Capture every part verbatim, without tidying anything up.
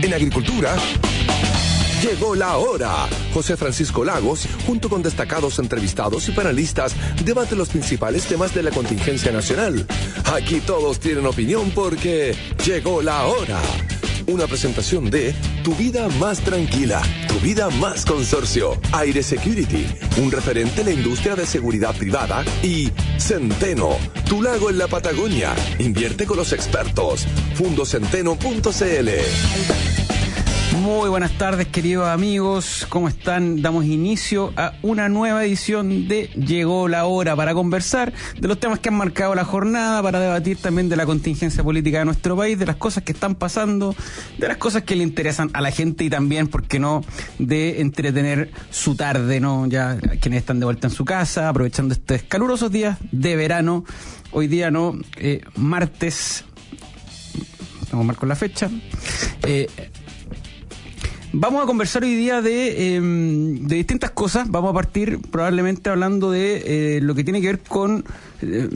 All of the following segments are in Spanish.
En agricultura, llegó la hora. José Francisco Lagos, junto con destacados entrevistados y panelistas, debate los principales temas de la contingencia nacional. Aquí todos tienen opinión porque llegó la hora. Una presentación de Tu Vida Más Tranquila, Tu Vida Más Consorcio, Aire Security, un referente en la industria de seguridad privada, y Centeno, tu lago en la Patagonia. Invierte con los expertos. Fundocenteno punto c l. Muy buenas tardes, queridos amigos, ¿cómo están? Damos inicio a una nueva edición de Llegó la Hora para conversar de los temas que han marcado la jornada, para debatir también de la contingencia política de nuestro país, de las cosas que están pasando, de las cosas que le interesan a la gente y también, ¿por qué no?, de entretener su tarde, ¿no? Ya quienes están de vuelta en su casa, aprovechando estos calurosos días de verano. Hoy día, ¿no? Eh, martes, vamos a marcar la fecha, eh... Vamos a conversar hoy día de, eh, de distintas cosas. Vamos a partir probablemente hablando de eh, lo que tiene que ver con, eh,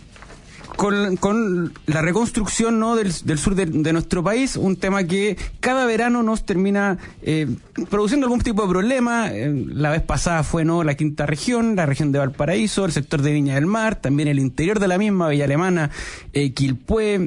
con, con la reconstrucción, ¿no?, del, del sur de, de nuestro país, un tema que cada verano nos termina eh, produciendo algún tipo de problema. Eh, la vez pasada fue, ¿no?, la quinta región, la región de Valparaíso, el sector de Viña del Mar, también el interior de la misma, Villa Alemana, eh, Quilpué,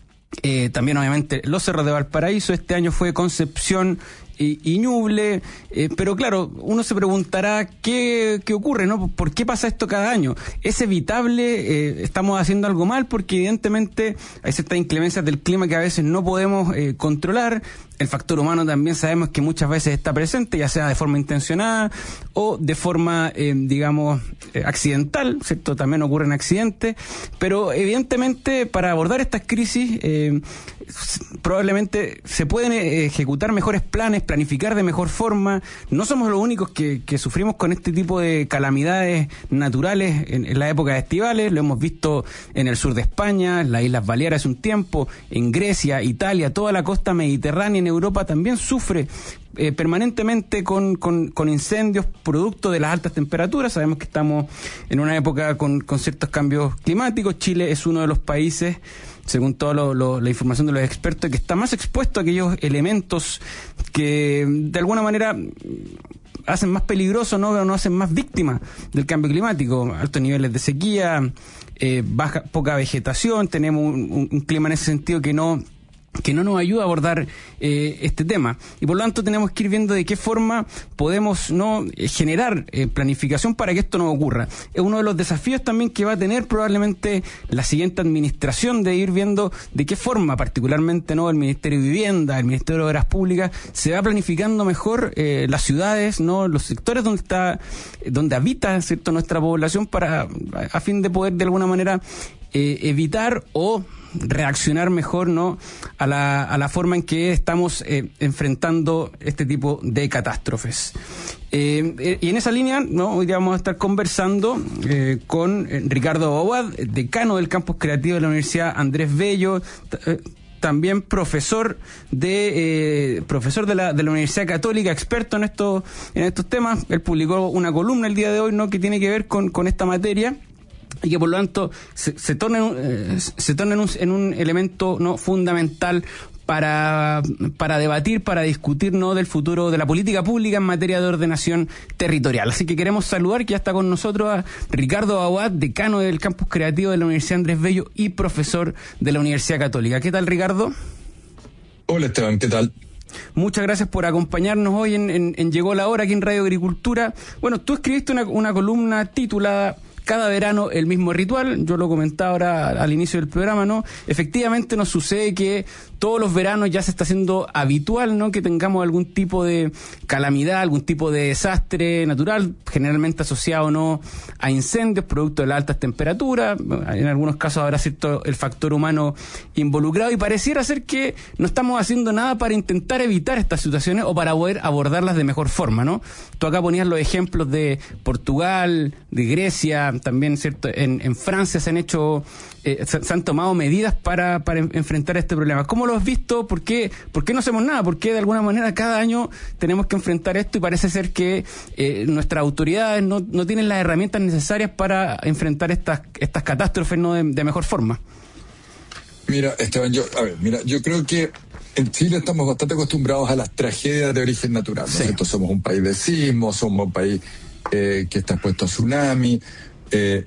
eh, también obviamente los cerros de Valparaíso. Este año fue Concepción y, y Ñuble, eh, pero claro, uno se preguntará qué, qué ocurre, ¿no? ¿Por qué pasa esto cada año? ¿Es evitable? Eh, ¿Estamos haciendo algo mal? Porque evidentemente hay ciertas inclemencias del clima que a veces no podemos eh, controlar. El factor humano también sabemos que muchas veces está presente, ya sea de forma intencionada o de forma, eh, digamos, eh, accidental, ¿cierto? También ocurren accidentes, pero evidentemente para abordar estas crisis eh, probablemente se pueden eh, ejecutar mejores planes, planificar de mejor forma. No somos los únicos que, que sufrimos con este tipo de calamidades naturales en, en la época de estivales. Lo hemos visto en el sur de España, en las Islas Baleares hace un tiempo, en Grecia, Italia, toda la costa mediterránea, en Europa también sufre eh, permanentemente con, con, con incendios producto de las altas temperaturas. Sabemos que estamos en una época con, con ciertos cambios climáticos. Chile es uno de los países, según toda lo, lo, la información de los expertos, que está más expuesto a aquellos elementos que de alguna manera hacen más peligroso, ¿no? O no hacen más víctimas del cambio climático. Altos niveles de sequía, eh, baja, poca vegetación, tenemos un, un, un clima en ese sentido que no... que no nos ayuda a abordar eh, este tema, y por lo tanto tenemos que ir viendo de qué forma podemos no eh, generar eh, planificación para que esto no ocurra. Es uno de los desafíos también que va a tener probablemente la siguiente administración, de ir viendo de qué forma, particularmente no el Ministerio de Vivienda, el Ministerio de Obras Públicas, se va planificando mejor eh, las ciudades, no los sectores donde está, donde habita, ¿cierto?, nuestra población, para a fin de poder de alguna manera eh, evitar o reaccionar mejor, ¿no?, a la, a la forma en que estamos eh, enfrentando este tipo de catástrofes. Eh, eh, y en esa línea, ¿no?, hoy día vamos a estar conversando eh, con eh, Ricardo Aguad, decano del Campus Creativo de la Universidad Andrés Bello, t- eh, también profesor de eh, profesor de la de la Universidad Católica, experto en estos en estos temas. Él publicó una columna el día de hoy, ¿no?, que tiene que ver con, con esta materia, y que por lo tanto se, se torna, en un, eh, se torna en, un, en un elemento, ¿no?, fundamental para, para debatir, para discutir, ¿no?, del futuro de la política pública en materia de ordenación territorial. Así que queremos saludar, que ya está con nosotros, a Ricardo Aguad, decano del Campus Creativo de la Universidad Andrés Bello y profesor de la Universidad Católica. ¿Qué tal, Ricardo? Hola, Esteban, ¿qué tal? Muchas gracias por acompañarnos hoy en, en, en Llegó la Hora, aquí en Radio Agricultura. Bueno, tú escribiste una, una columna titulada Cada verano el mismo ritual. Yo lo comentaba ahora al inicio del programa, ¿no? Efectivamente nos sucede que todos los veranos ya se está haciendo habitual, ¿no?, que tengamos algún tipo de calamidad, algún tipo de desastre natural, generalmente asociado, ¿no?, a incendios producto de las altas temperaturas. En algunos casos habrá cierto el factor humano involucrado, y pareciera ser que no estamos haciendo nada para intentar evitar estas situaciones o para poder abordarlas de mejor forma, ¿no? Tú acá ponías los ejemplos de Portugal, de Grecia, también, ¿cierto? En, en Francia se han hecho, eh, se, se han tomado medidas para, para enfrentar este problema. ¿Cómo lo has visto? ¿Por qué, ¿Por qué no hacemos nada? ¿Por qué de alguna manera cada año tenemos que enfrentar esto, y parece ser que eh, nuestras autoridades no, no tienen las herramientas necesarias para enfrentar estas, estas catástrofes, ¿no?, de, de mejor forma? Mira, Esteban, yo, a ver, mira, yo creo que en Chile estamos bastante acostumbrados a las tragedias de origen natural, ¿no? Sí. Entonces somos un país de sismos, somos un país eh, que está expuesto a tsunami, eh,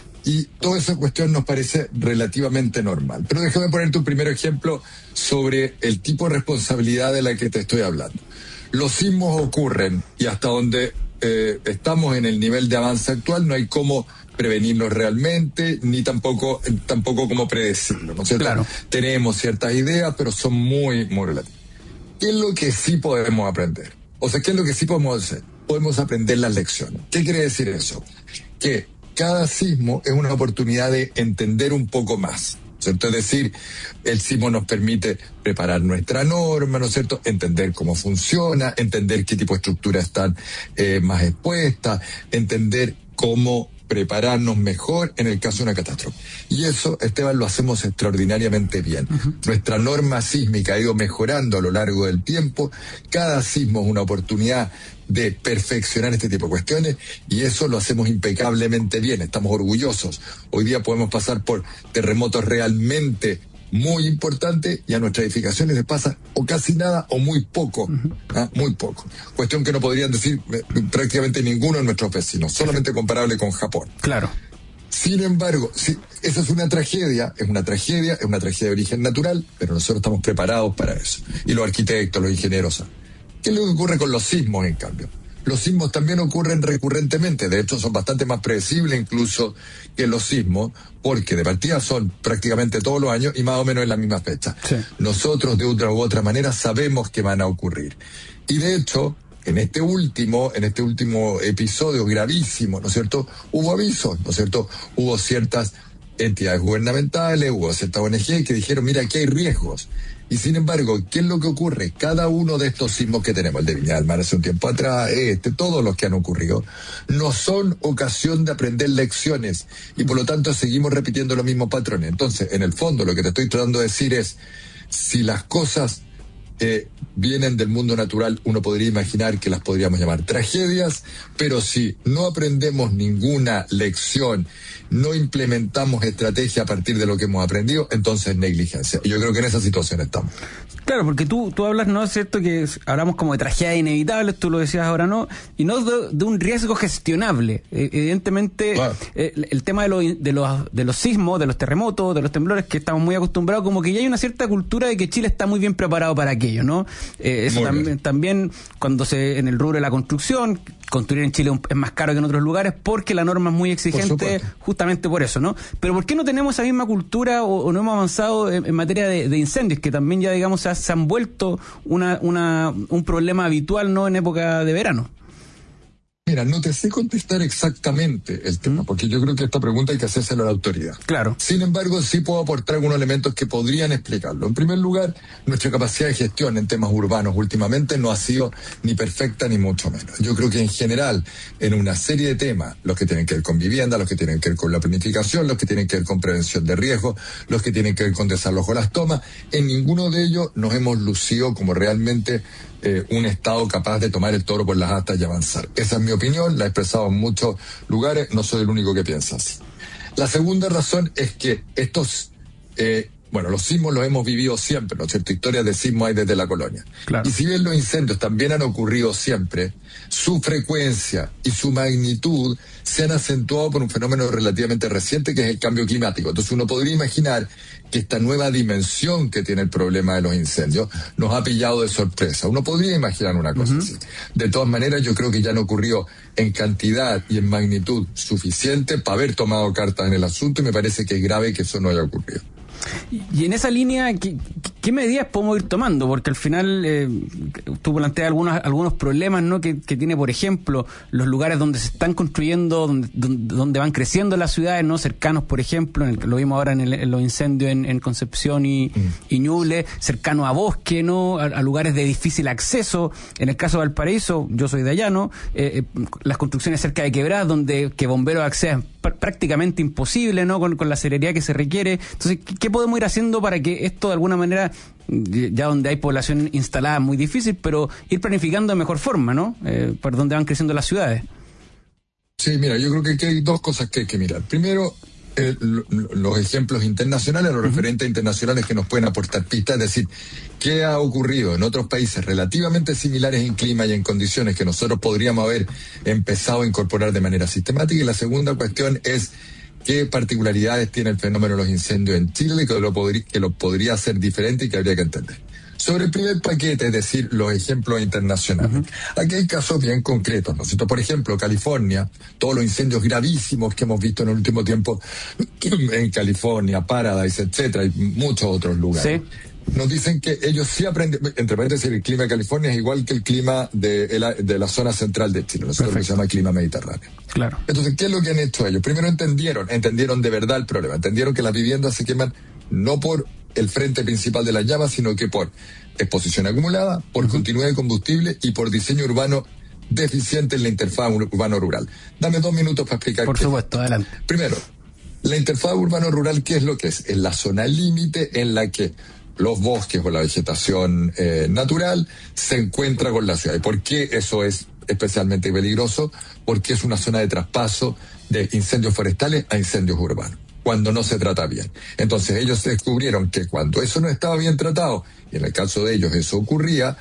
y toda esa cuestión nos parece relativamente normal. Pero déjame ponerte un primer ejemplo sobre el tipo de responsabilidad de la que te estoy hablando. Los sismos ocurren y hasta donde eh, estamos en el nivel de avance actual no hay cómo prevenirlos realmente, ni tampoco tampoco cómo predecirlo, ¿no es cierto? Claro. Tenemos ciertas ideas, pero son muy, muy relativas. ¿Qué es lo que sí podemos aprender? O sea, ¿qué es lo que sí podemos hacer? Podemos aprender las lecciones. ¿Qué quiere decir eso? Que cada sismo es una oportunidad de entender un poco más, ¿cierto? Es decir, el sismo nos permite preparar nuestra norma, ¿no es cierto? Entender cómo funciona, entender qué tipo de estructuras están eh, más expuestas, entender cómo prepararnos mejor en el caso de una catástrofe. Y eso, Esteban, lo hacemos extraordinariamente bien. Uh-huh. Nuestra norma sísmica ha ido mejorando a lo largo del tiempo. Cada sismo es una oportunidad de perfeccionar este tipo de cuestiones y eso lo hacemos impecablemente bien. Estamos orgullosos. Hoy día podemos pasar por terremotos realmente muy importante y a nuestras edificaciones les pasa o casi nada o muy poco, uh-huh. ¿ah? muy poco. Cuestión que no podrían decir eh, prácticamente ninguno de nuestros vecinos, solamente comparable con Japón. Claro. Sin embargo, si, esa es una tragedia, es una tragedia, es una tragedia de origen natural, pero nosotros estamos preparados para eso. Y los arquitectos, los ingenieros saben. ¿Qué es lo que ocurre con los sismos, en cambio? Los sismos también ocurren recurrentemente, de hecho son bastante más predecibles incluso que los sismos, porque de partida son prácticamente todos los años y más o menos en la misma fecha. Sí. Nosotros de otra u otra manera sabemos que van a ocurrir. Y de hecho, en este último, en este último episodio gravísimo, ¿no es cierto?, hubo avisos, ¿no es cierto?, hubo ciertas entidades gubernamentales, hubo ciertas O N G que dijeron, mira, aquí hay riesgos. Y sin embargo, ¿qué es lo que ocurre? Cada uno de estos sismos que tenemos, el de Viña del Mar hace un tiempo atrás, este, todos los que han ocurrido, no son ocasión de aprender lecciones y por lo tanto seguimos repitiendo los mismos patrones. Entonces, en el fondo, lo que te estoy tratando de decir es, si las cosas eh, vienen del mundo natural, uno podría imaginar que las podríamos llamar tragedias, pero si no aprendemos ninguna lección, no implementamos estrategia a partir de lo que hemos aprendido, entonces negligencia. Y yo creo que en esa situación estamos. Claro, porque tú tú hablas, ¿no es cierto?, que hablamos como de tragedias inevitables, tú lo decías ahora, ¿no? Y no de, de un riesgo gestionable. Eh, evidentemente, claro. eh, el tema de, lo, de, los, de los sismos, de los terremotos, de los temblores, que estamos muy acostumbrados, como que ya hay una cierta cultura de que Chile está muy bien preparado para aquello, ¿no? Eh, eso tam- también, cuando se en el rubro de la construcción, construir en Chile es más caro que en otros lugares porque la norma es muy exigente, por justamente por eso, ¿no? Pero ¿por qué no tenemos esa misma cultura o, o no hemos avanzado en, en materia de, de incendios, que también ya, digamos, se, se han vuelto una, una, un problema habitual, ¿no?, en época de verano? Mira, no te sé contestar exactamente el tema, porque yo creo que esta pregunta hay que hacérsela a la autoridad. Claro. Sin embargo, sí puedo aportar algunos elementos que podrían explicarlo. En primer lugar, nuestra capacidad de gestión en temas urbanos últimamente no ha sido ni perfecta ni mucho menos. Yo creo que en general, en una serie de temas, los que tienen que ver con vivienda, los que tienen que ver con la planificación, los que tienen que ver con prevención de riesgos, los que tienen que ver con desalojo de las tomas, en ninguno de ellos nos hemos lucido como realmente Eh, un Estado capaz de tomar el toro por las astas y avanzar. Esa es mi opinión, la he expresado en muchos lugares, no soy el único que piensa así. La segunda razón es que estos, eh, bueno, los sismos los hemos vivido siempre, ¿no es cierto? Historias de sismos hay desde la colonia. Claro. Y si bien los incendios también han ocurrido siempre, su frecuencia y su magnitud se han acentuado por un fenómeno relativamente reciente que es el cambio climático. Entonces uno podría imaginar que esta nueva dimensión que tiene el problema de los incendios nos ha pillado de sorpresa. Uno podría imaginar una cosa uh-huh. así. De todas maneras, yo creo que ya han ocurrido en cantidad y en magnitud suficiente para haber tomado cartas en el asunto y me parece que es grave que eso no haya ocurrido. Y en esa línea, ¿qué, qué medidas podemos ir tomando? Porque al final eh, tú planteas algunos, algunos problemas, ¿no?, que, que tiene, por ejemplo, los lugares donde se están construyendo, donde, donde, donde van creciendo las ciudades, ¿no?, cercanos, por ejemplo, en el, lo vimos ahora en, el, en los incendios en, en Concepción y, mm. y Ñuble, cercano a bosque, ¿no?, a, a lugares de difícil acceso. En el caso de Valparaíso, yo soy de allá, ¿no?, eh, eh, las construcciones cerca de quebradas, donde que bomberos accedan prácticamente imposible, ¿no?, con, con la celeridad que se requiere. Entonces, ¿qué, qué podemos ir haciendo para que esto de alguna manera, ya donde hay población instalada muy difícil, pero ir planificando de mejor forma, ¿no?, eh, por donde van creciendo las ciudades? Sí, mira, yo creo que aquí hay dos cosas que hay que mirar. Primero, eh, los ejemplos internacionales, los uh-huh. referentes internacionales que nos pueden aportar pistas, es decir, qué ha ocurrido en otros países relativamente similares en clima y en condiciones que nosotros podríamos haber empezado a incorporar de manera sistemática. Y la segunda cuestión es qué particularidades tiene el fenómeno de los incendios en Chile, que lo, podría, que lo podría hacer diferente y que habría que entender. Sobre el primer paquete, es decir, los ejemplos internacionales. Uh-huh. Aquí hay casos bien concretos, ¿no es cierto? Por ejemplo, California, todos los incendios gravísimos que hemos visto en el último tiempo en California, Paradise, etcétera, y muchos otros lugares. Sí. Nos dicen que ellos sí aprenden, entre paréntesis, el clima de California es igual que el clima de, de la zona central de Chile, nosotros que se llama clima mediterráneo. Claro. Entonces, ¿qué es lo que han hecho ellos? Primero entendieron, entendieron de verdad el problema, entendieron que las viviendas se queman no por el frente principal de las llamas, sino que por exposición acumulada, por uh-huh. continuidad de combustible y por diseño urbano deficiente en la interfaz urbano-rural. Dame dos minutos para explicar. Por qué. supuesto, adelante. Primero, la interfaz urbano-rural, ¿qué es lo que es? Es la zona límite en la que los bosques o la vegetación eh, natural se encuentra con la ciudad. ¿Y por qué eso es especialmente peligroso? Porque es una zona de traspaso de incendios forestales a incendios urbanos, cuando no se trata bien. Entonces ellos descubrieron que cuando eso no estaba bien tratado, y en el caso de ellos eso ocurría,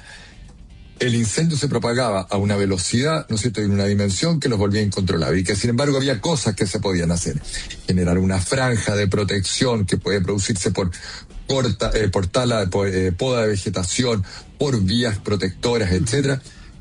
el incendio se propagaba a una velocidad, ¿no es cierto?, y en una dimensión que los volvía incontrolable, y que sin embargo había cosas que se podían hacer. Generar una franja de protección que puede producirse por corta, eh, por tala, por, eh, poda de vegetación, por vías protectoras, etcétera,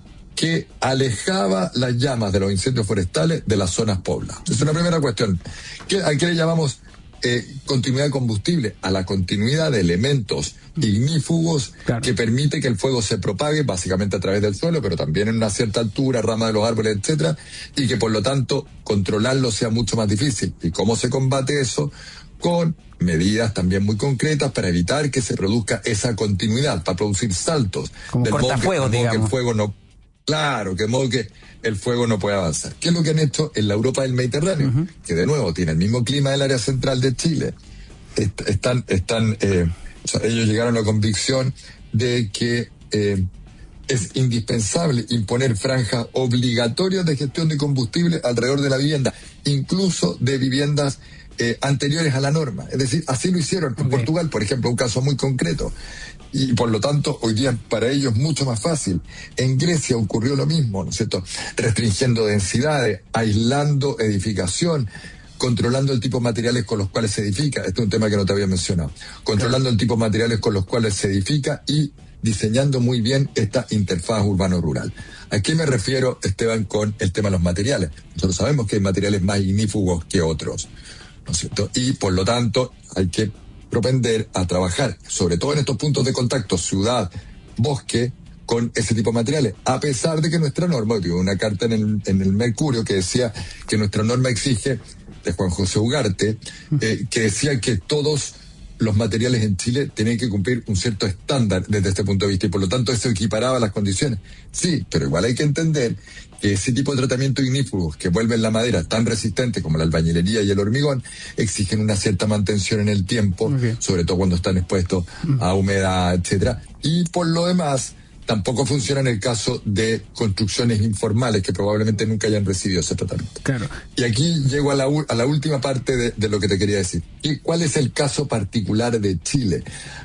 que alejaba las llamas de los incendios forestales de las zonas pobladas. Es una primera cuestión. ¿Qué, ¿A qué le llamamos eh, continuidad de combustible? A la continuidad de elementos ignífugos, claro, que permite que el fuego se propague básicamente a través del suelo, pero también en una cierta altura, ramas de los árboles, etcétera, y que por lo tanto controlarlo sea mucho más difícil. ¿Y cómo se combate eso? Con medidas también muy concretas para evitar que se produzca esa continuidad, para producir saltos. Como cortafuegos, digamos. Que el fuego no... Claro, que de modo que el fuego no puede avanzar. ¿Qué es lo que han hecho en la Europa del Mediterráneo? Uh-huh. Que de nuevo tiene el mismo clima del área central de Chile. Est- están, están, eh, o sea, ellos llegaron a la convicción de que eh, es indispensable imponer franjas obligatorias de gestión de combustible alrededor de la vivienda, incluso de viviendas eh, anteriores a la norma. Es decir, así lo hicieron en okay. Portugal, por ejemplo, un caso muy concreto. Y por lo tanto, hoy día para ellos es mucho más fácil. En Grecia ocurrió lo mismo, ¿no es cierto? Restringiendo densidades, aislando edificación, controlando el tipo de materiales con los cuales se edifica. Este es un tema que no te había mencionado. Controlando el tipo de materiales con los cuales se edifica y diseñando muy bien esta interfaz urbano-rural. ¿A qué me refiero, Esteban, con el tema de los materiales? Nosotros sabemos que hay materiales más ignífugos que otros, ¿no es cierto? Y por lo tanto, hay que propender a trabajar, sobre todo en estos puntos de contacto, ciudad, bosque, con ese tipo de materiales, a pesar de que nuestra norma, digo, una carta en el, en el Mercurio que decía que nuestra norma exige, de Juan José Ugarte, eh, que decía que todos los materiales en Chile tenían que cumplir un cierto estándar desde este punto de vista, y por lo tanto eso equiparaba las condiciones. Sí, pero igual hay que entender que ese tipo de tratamiento ignífugos que vuelven la madera tan resistente como la albañilería y el hormigón exigen una cierta mantención en el tiempo, okay. sobre todo cuando están expuestos a humedad, etcétera. Y por lo demás, tampoco funciona en el caso de construcciones informales que probablemente nunca hayan recibido ese tratamiento. Claro. Y aquí llego a la, a la última parte de, de lo que te quería decir. ¿Y cuál es el caso particular de Chile?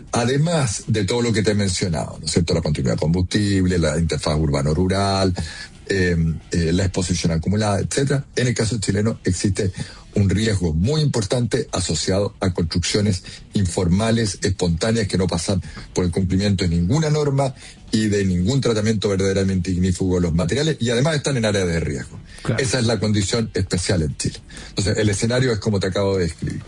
Además de todo lo que te he mencionado, ¿no es cierto? La continuidad de combustible, la interfaz urbano-rural, eh, eh, la exposición acumulada, etcétera. En el caso chileno existe un riesgo muy importante asociado a construcciones informales, espontáneas, que no pasan por el cumplimiento de ninguna norma y de ningún tratamiento verdaderamente ignífugo de los materiales, y además están en área de riesgo. Claro. Esa es la condición especial en Chile. Entonces, el escenario es como te acabo de describir.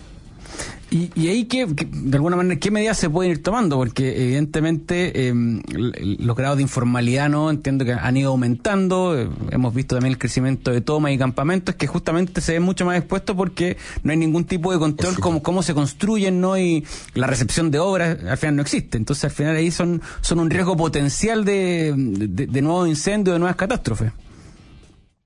Y, y ahí, ¿qué, qué, de alguna manera, qué medidas se pueden ir tomando? Porque evidentemente eh, los grados de informalidad, no entiendo que han ido aumentando. Eh, hemos visto también el crecimiento de tomas y campamentos que justamente se ven mucho más expuestos porque no hay ningún tipo de control como cómo se construyen, no, y la recepción de obras al final no existe. Entonces al final ahí son son un riesgo potencial de, de, de nuevos incendios, de nuevas catástrofes.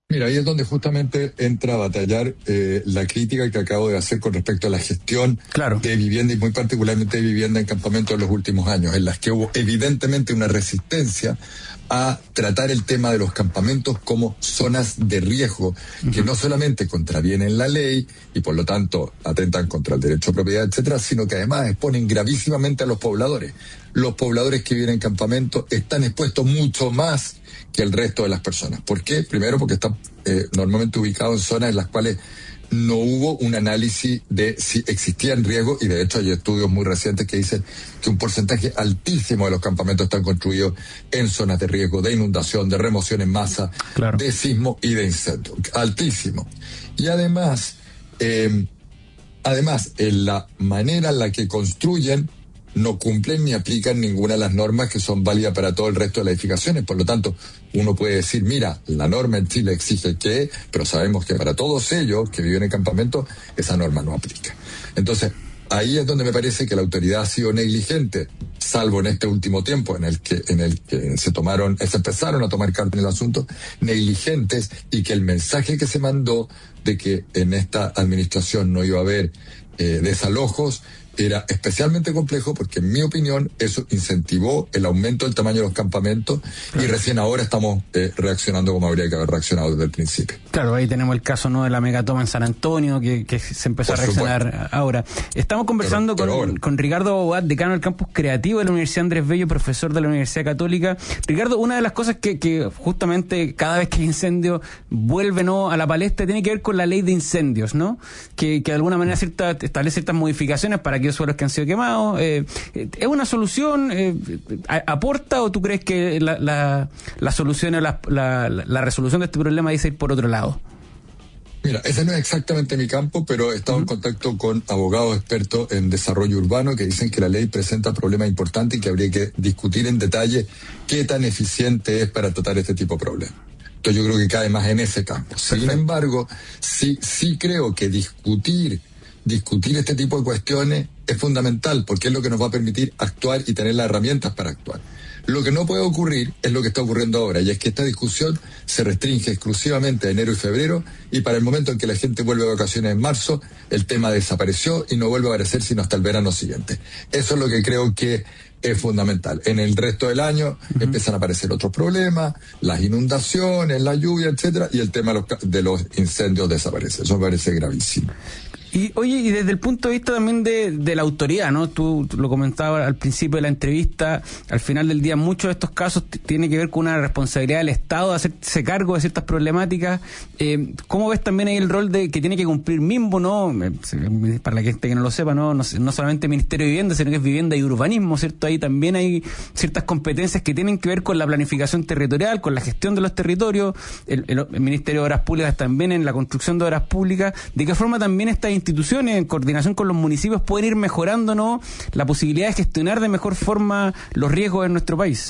Mira, ahí es donde justamente entra a batallar eh, la crítica que acabo de hacer con respecto a la gestión claro. de vivienda y muy particularmente de vivienda en campamentos en los últimos años, en las que hubo evidentemente una resistencia a tratar el tema de los campamentos como zonas de riesgo, uh-huh. que no solamente contravienen la ley y por lo tanto atentan contra el derecho a propiedad, etcétera, sino que además exponen gravísimamente a los pobladores. Los pobladores que viven en campamentos están expuestos mucho más que el resto de las personas. ¿Por qué? Primero porque están eh, normalmente ubicados en zonas en las cuales no hubo un análisis de si existían riesgos, y de hecho hay estudios muy recientes que dicen que un porcentaje altísimo de los campamentos están construidos en zonas de riesgo, de inundación, de remoción en masa, claro. de sismo y de incendio. Altísimo. Y además, eh, además, en la manera en la que construyen, no cumplen ni aplican ninguna de las normas que son válidas para todo el resto de las edificaciones. Por lo tanto, uno puede decir, mira, la norma en Chile exige que, pero sabemos que para todos ellos que viven en campamentos, esa norma no aplica. Entonces, ahí es donde me parece que la autoridad ha sido negligente, salvo en este último tiempo en el que en el que se tomaron, se empezaron a tomar cartas en el asunto, negligentes, y que el mensaje que se mandó de que en esta administración no iba a haber eh, desalojos era especialmente complejo, porque en mi opinión eso incentivó el aumento del tamaño de los campamentos, claro. y recién ahora estamos eh, reaccionando como habría que haber reaccionado desde el principio. Claro, ahí tenemos el caso no de la megatoma en San Antonio, que, que se empezó Por a reaccionar supuesto. ahora. Estamos conversando pero, pero con, con Ricardo Aboad, decano del campus creativo de la Universidad Andrés Bello, profesor de la Universidad Católica. Ricardo, una de las cosas que, que justamente cada vez que hay incendio vuelve no a la palestra tiene que ver con la ley de incendios, ¿no? Que, que de alguna manera cierta, establece ciertas modificaciones para que suelos que han sido quemados. Eh, ¿Es una solución? Eh, ¿Aporta o tú crees que la, la, la solución o la, la, la resolución de este problema dice ir por otro lado? Mira, ese no es exactamente mi campo, pero he estado uh-huh. en contacto con abogados expertos en desarrollo urbano que dicen que la ley presenta problemas importantes y que habría que discutir en detalle qué tan eficiente es para tratar este tipo de problemas. Entonces yo creo que cae más en ese campo. Sin Perfecto. embargo, sí, sí creo que discutir Discutir este tipo de cuestiones es fundamental, porque es lo que nos va a permitir actuar y tener las herramientas para actuar. Lo que no puede ocurrir es lo que está ocurriendo ahora, y es que esta discusión se restringe exclusivamente a enero y febrero, y para el momento en que la gente vuelve de vacaciones en marzo, el tema desapareció y no vuelve a aparecer sino hasta el verano siguiente. Eso es lo que creo que es fundamental. En el resto del año uh-huh. empiezan a aparecer otros problemas, las inundaciones, la lluvia, etcétera, y el tema de los, de los incendios desaparece. Eso me parece gravísimo. Y oye, y desde el punto de vista también de, de la autoridad, ¿no? Tú, tú lo comentabas al principio de la entrevista, al final del día muchos de estos casos t- tienen que ver con una responsabilidad del Estado de hacerse cargo de ciertas problemáticas. Eh, ¿Cómo ves también ahí el rol de que tiene que cumplir MIMBU, ¿no? Para la gente que no lo sepa, ¿no? No, no solamente Ministerio de Vivienda, sino que es Vivienda y Urbanismo, ¿cierto? Ahí también hay ciertas competencias que tienen que ver con la planificación territorial, con la gestión de los territorios. El, el, el Ministerio de Obras Públicas también en la construcción de obras públicas. ¿De qué forma también estas instituciones, en coordinación con los municipios, pueden ir mejorando, ¿no?, la posibilidad de gestionar de mejor forma los riesgos en nuestro país?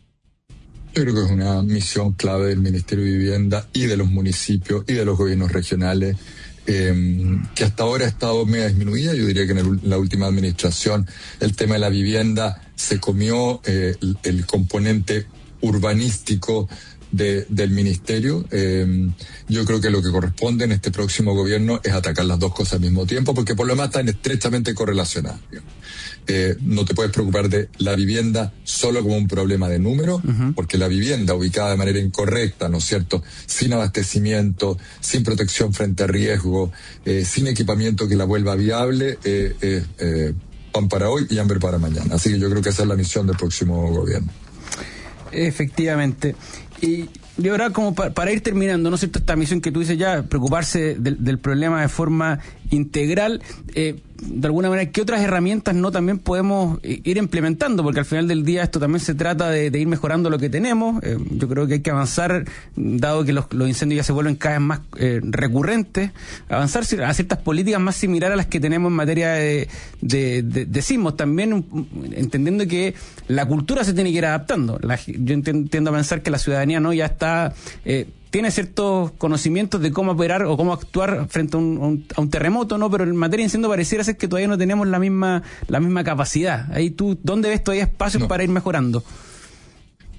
Yo creo que es una misión clave del Ministerio de Vivienda y de los municipios y de los gobiernos regionales, eh, que hasta ahora ha estado media disminuida. Yo diría que en, el, en la última administración el tema de la vivienda se comió eh, el, el componente urbanístico De, del ministerio. Eh, yo creo que lo que corresponde en este próximo gobierno es atacar las dos cosas al mismo tiempo, porque por lo demás están estrechamente correlacionadas. Eh, no te puedes preocupar de la vivienda solo como un problema de número, uh-huh. porque la vivienda ubicada de manera incorrecta, ¿no es cierto?, sin abastecimiento, sin protección frente a riesgo, eh, sin equipamiento que la vuelva viable, eh, eh, eh, pan para hoy y hambre para mañana. Así que yo creo que esa es la misión del próximo gobierno. Efectivamente. Y, y ahora, como pa, para ir terminando, ¿no es cierto?, esta misión que tú dices ya, preocuparse del, del problema de forma integral, eh, de alguna manera, ¿qué otras herramientas no también podemos ir implementando? Porque al final del día esto también se trata de, de ir mejorando lo que tenemos. Eh, yo creo que hay que avanzar, dado que los, los incendios ya se vuelven cada vez más eh, recurrentes, avanzar a ciertas políticas más similares a las que tenemos en materia de, de, de, de sismos. También entendiendo que la cultura se tiene que ir adaptando. La, yo entiendo a pensar que la ciudadanía no ya está... Eh, tiene ciertos conocimientos de cómo operar o cómo actuar frente a un, a un, a un terremoto, ¿no? Pero en materia de incendio pareciera ser que todavía no tenemos la misma la misma capacidad. Ahí tú, ¿dónde ves todavía espacios no. para ir mejorando?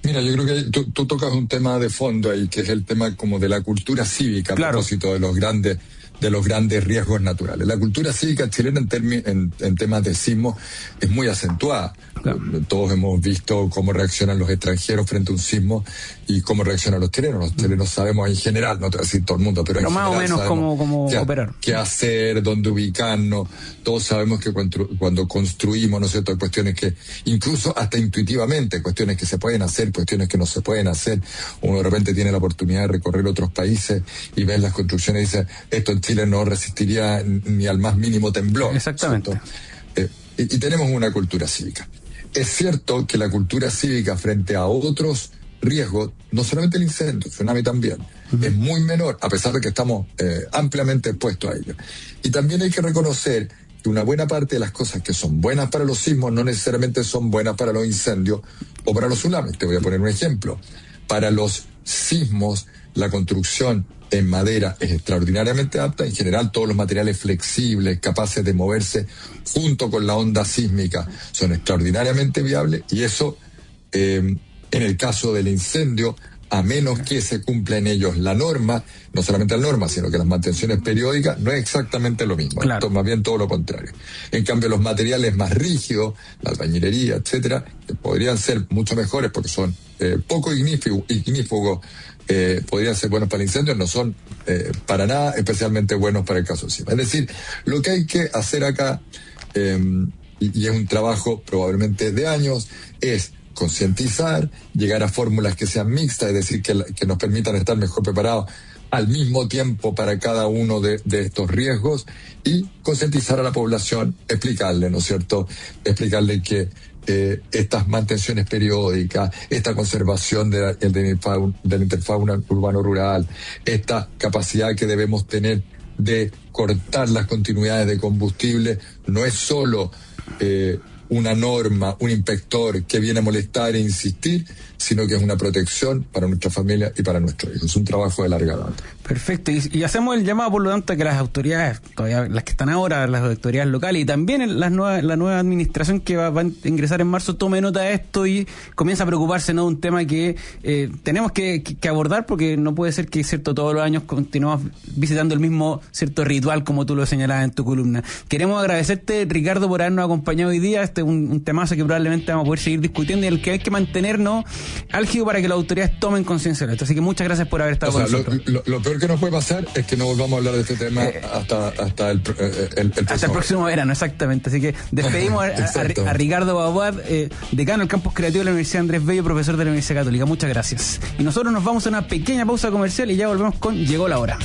Mira, yo creo que tú, tú tocas un tema de fondo ahí, que es el tema como de la cultura cívica, claro, a propósito de los grandes de los grandes riesgos naturales. La cultura cívica chilena en, termi- en, en temas de sismo es muy acentuada. Claro. Todos hemos visto cómo reaccionan los extranjeros frente a un sismo y cómo reaccionan los chilenos. Los chilenos sabemos en general, no te voy a decir todo el mundo, pero, pero en más general o menos cómo, cómo qué, operar. Qué hacer, dónde ubicarnos. Todos sabemos que cuando, cuando construimos, ¿no es cierto?, hay cuestiones que, incluso hasta intuitivamente, cuestiones que se pueden hacer, cuestiones que no se pueden hacer. Uno de repente tiene la oportunidad de recorrer otros países y ver las construcciones y dice, esto en Chile no resistiría ni al más mínimo temblor. Exactamente. Eh, y, y tenemos una cultura cívica. Es cierto que la cultura cívica frente a otros riesgos, no solamente el incendio, el tsunami también, uh-huh. es muy menor, a pesar de que estamos eh, ampliamente expuestos a ello. Y también hay que reconocer que una buena parte de las cosas que son buenas para los sismos no necesariamente son buenas para los incendios o para los tsunamis. Te voy a poner un ejemplo. Para los sismos, la construcción en madera es extraordinariamente apta. En general, todos los materiales flexibles, capaces de moverse junto con la onda sísmica, son extraordinariamente viables, y eso, eh, en el caso del incendio, a menos que se cumpla en ellos la norma, no solamente la norma, sino que las mantenciones periódicas, no es exactamente lo mismo. Claro. Esto es más bien todo lo contrario. En cambio, los materiales más rígidos, la albañilería, etcétera, que podrían ser mucho mejores porque son eh, poco ignífugos, ignífugos eh, podrían ser buenos para el incendio, no son eh, para nada especialmente buenos para el caso de sismo. Es decir, lo que hay que hacer acá, eh, y, y es un trabajo probablemente de años, es concientizar, llegar a fórmulas que sean mixtas, es decir, que, que nos permitan estar mejor preparados al mismo tiempo para cada uno de, de estos riesgos, y concientizar a la población, explicarle, ¿no es cierto?, explicarle que eh, estas mantenciones periódicas, esta conservación de la, de, de la interfauna urbano-rural, esta capacidad que debemos tener de cortar las continuidades de combustible, no es solo eh, una norma, un inspector que viene a molestar e insistir, sino que es una protección para nuestra familia y para nuestros hijos. Es un trabajo de larga data. Perfecto. Y, y hacemos el llamado, por lo tanto, a que las autoridades, todavía las que están ahora, las autoridades locales, y también las nuevas, la nueva administración que va, va a ingresar en marzo, tome nota de esto y comienza a preocuparse, ¿no?, de un tema que eh, tenemos que, que, que abordar, porque no puede ser que, cierto, todos los años continuamos visitando el mismo, cierto, ritual, como tú lo señalabas en tu columna. Queremos agradecerte, Ricardo, por habernos acompañado hoy día. Este es un, un temazo que probablemente vamos a poder seguir discutiendo y en el que hay que mantenernos álgido para que las autoridades tomen conciencia de esto. Así que muchas gracias por haber estado, o sea, con nosotros. Lo, lo, lo peor que nos puede pasar es que no volvamos a hablar de este tema eh, hasta, hasta el, el, el, el hasta el próximo verano, exactamente. Así que despedimos a, a, a Ricardo Baboat, eh, decano del Campus Creativo de la Universidad Andrés Bello, profesor de la Universidad Católica. Muchas gracias. Y nosotros nos vamos a una pequeña pausa comercial y ya volvemos con Llegó la Hora.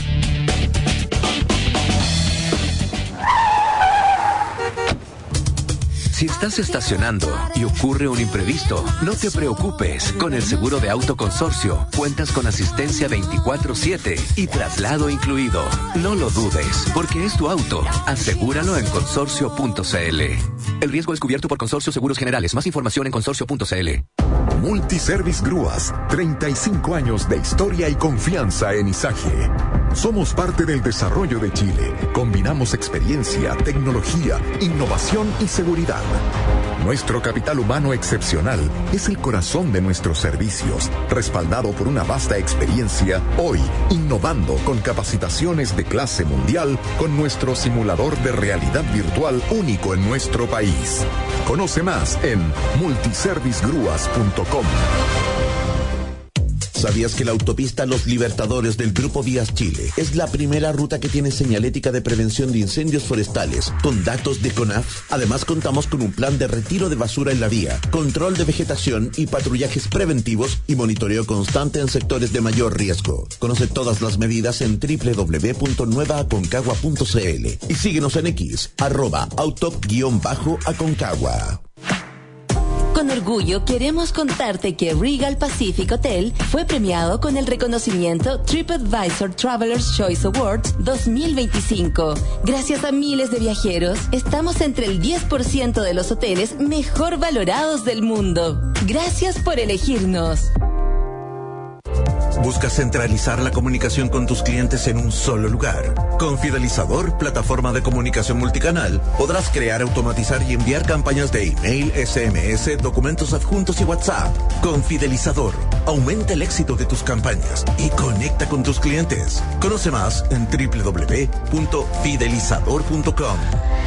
Si estás estacionando y ocurre un imprevisto, no te preocupes. Con el seguro de auto Consorcio, cuentas con asistencia veinticuatro siete y traslado incluido. No lo dudes, porque es tu auto. Asegúralo en consorcio punto c l. El riesgo es cubierto por Consorcio Seguros Generales. Más información en consorcio punto c l. Multiservice Grúas, treinta y cinco años de historia y confianza en Izaje. Somos parte del desarrollo de Chile. Combinamos experiencia, tecnología, innovación y seguridad. Nuestro capital humano excepcional es el corazón de nuestros servicios, respaldado por una vasta experiencia, hoy innovando con capacitaciones de clase mundial con nuestro simulador de realidad virtual único en nuestro país. Conoce más en multiservice grúas punto com. ¿Sabías que la autopista Los Libertadores del Grupo Vías Chile es la primera ruta que tiene señalética de prevención de incendios forestales con datos de CONAF? Además, contamos con un plan de retiro de basura en la vía, control de vegetación y patrullajes preventivos y monitoreo constante en sectores de mayor riesgo. Conoce todas las medidas en doble u doble u doble u punto nueva aconcagua punto c l y síguenos en X, arroba auto-aconcagua. Con orgullo queremos contarte que Regal Pacific Hotel fue premiado con el reconocimiento TripAdvisor Traveler's Choice Awards dos mil veinticinco. Gracias a miles de viajeros, estamos entre el diez por ciento de los hoteles mejor valorados del mundo. Gracias por elegirnos. ¿Buscas centralizar la comunicación con tus clientes en un solo lugar? Con Fidelizador, plataforma de comunicación multicanal, podrás crear, automatizar y enviar campañas de email, S M S, documentos adjuntos y WhatsApp. Con Fidelizador, aumenta el éxito de tus campañas y conecta con tus clientes. Conoce más en doble u doble u doble u punto fidelizador punto com.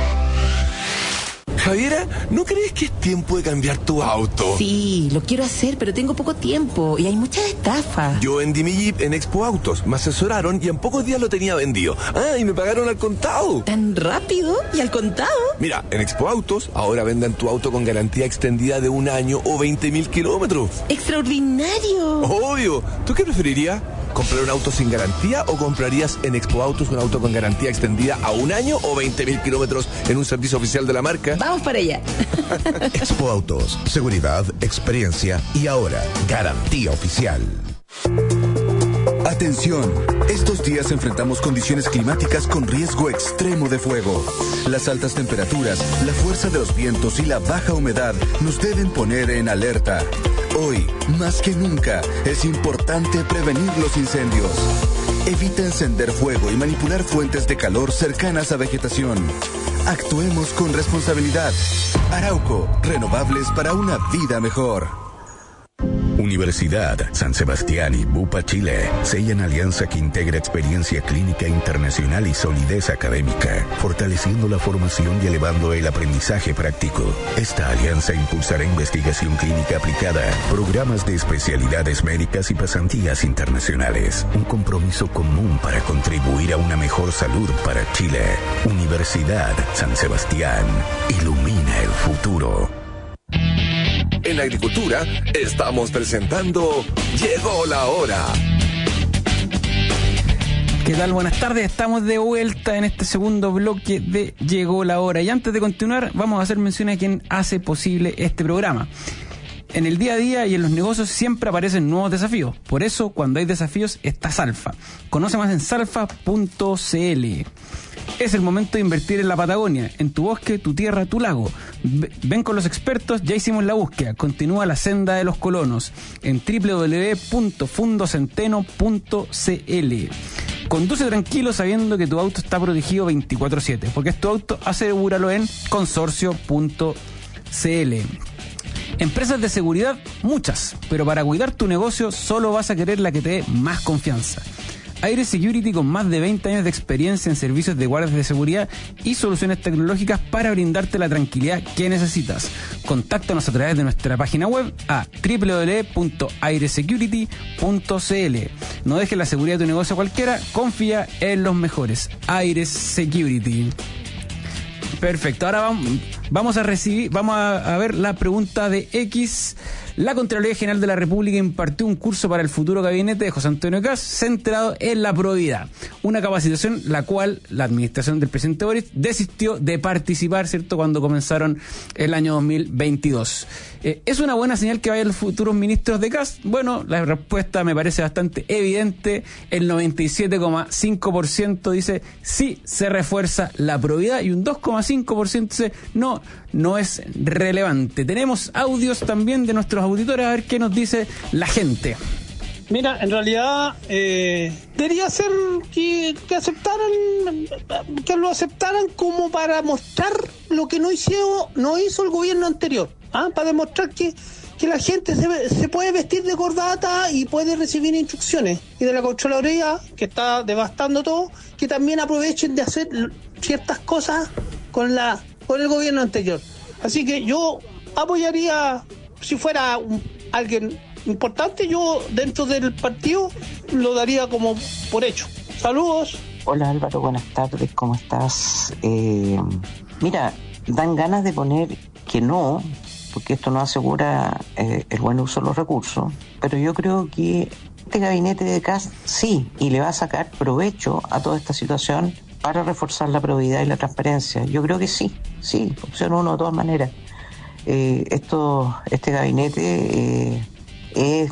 Javiera, ¿no crees que es tiempo de cambiar tu auto? Sí, lo quiero hacer, pero tengo poco tiempo y hay muchas estafas. Yo vendí mi Jeep en Expo Autos, me asesoraron y en pocos días lo tenía vendido. Ah, y me pagaron al contado. ¿Tan rápido? ¿Y al contado? Mira, en Expo Autos ahora venden tu auto con garantía extendida de un año o veinte mil kilómetros. ¡Extraordinario! Obvio. ¿Tú qué preferirías? ¿Comprar un auto sin garantía o comprarías en Expo Autos un auto con garantía extendida a un año o veinte mil kilómetros en un servicio oficial de la marca? Vamos para allá. Expo Autos, seguridad, experiencia y ahora garantía oficial. Atención, estos días enfrentamos condiciones climáticas con riesgo extremo de fuego. Las altas temperaturas, la fuerza de los vientos y la baja humedad nos deben poner en alerta. Hoy, más que nunca, es importante prevenir los incendios. Evita encender fuego y manipular fuentes de calor cercanas a vegetación. Actuemos con responsabilidad. Arauco, renovables para una vida mejor. Universidad San Sebastián y Bupa Chile sellan alianza que integra experiencia clínica internacional y solidez académica, fortaleciendo la formación y elevando el aprendizaje práctico. Esta alianza impulsará investigación clínica aplicada, programas de especialidades médicas y pasantías internacionales. Un compromiso común para contribuir a una mejor salud para Chile. Universidad San Sebastián. Ilumina el futuro. En Agricultura estamos presentando Llegó la Hora. ¿Qué tal? Buenas tardes, estamos de vuelta en este segundo bloque de Llegó la Hora. Y antes de continuar, vamos a hacer mención a quien hace posible este programa. En el día a día y en los negocios siempre aparecen nuevos desafíos. Por eso, cuando hay desafíos, está Salfa. Conoce más en salfa punto c l. Es el momento de invertir en la Patagonia, en tu bosque, tu tierra, tu lago. Ven con los expertos, ya hicimos la búsqueda. Continúa la senda de los colonos en doble u doble u doble u punto fundocenteno punto c l. Conduce tranquilo sabiendo que tu auto está protegido veinticuatro siete, porque es tu auto, asegúralo en consorcio punto c l. Empresas de seguridad, muchas, pero para cuidar tu negocio solo vas a querer la que te dé más confianza. Aire Security, con más de veinte años de experiencia en servicios de guardias de seguridad y soluciones tecnológicas para brindarte la tranquilidad que necesitas. Contáctanos a través de nuestra página web a doble u doble u doble u punto aire security punto c l. No dejes la seguridad de tu negocio a cualquiera, confía en los mejores. Aire Security. Perfecto, ahora vamos, vamos a recibir, vamos a, a ver la pregunta de X. La Contraloría General de la República impartió un curso para el futuro gabinete de José Antonio Kast centrado en la probidad. Una capacitación la cual la administración del presidente Boric desistió de participar, ¿cierto?, cuando comenzaron el año dos mil veintidós. Eh, ¿Es una buena señal que vayan los futuros ministros de Kast? Bueno, la respuesta me parece bastante evidente. El noventa y siete coma cinco por ciento dice sí, se refuerza la probidad, y un dos coma cinco por ciento dice no, no es relevante. Tenemos audios también de nuestros auditores, a ver qué nos dice la gente. Mira, en realidad eh, debería ser que, que aceptaran, que lo aceptaran como para mostrar lo que no hizo, no hizo el gobierno anterior, ¿ah? Para demostrar que, que la gente se, se puede vestir de corbata y puede recibir instrucciones. Y de la Contraloría, que está devastando todo, que también aprovechen de hacer ciertas cosas con la con el gobierno anterior. Así que yo apoyaría, si fuera un, alguien importante, yo dentro del partido lo daría como por hecho. Saludos. Hola Álvaro, buenas tardes, ¿cómo estás? Eh, mira, dan ganas de poner que no, porque esto no asegura eh, el buen uso de los recursos, pero yo creo que este gabinete de Kast sí, y le va a sacar provecho a toda esta situación para reforzar la probidad y la transparencia. Yo creo que sí, sí, opción uno de todas maneras. Eh, esto, este gabinete eh, es,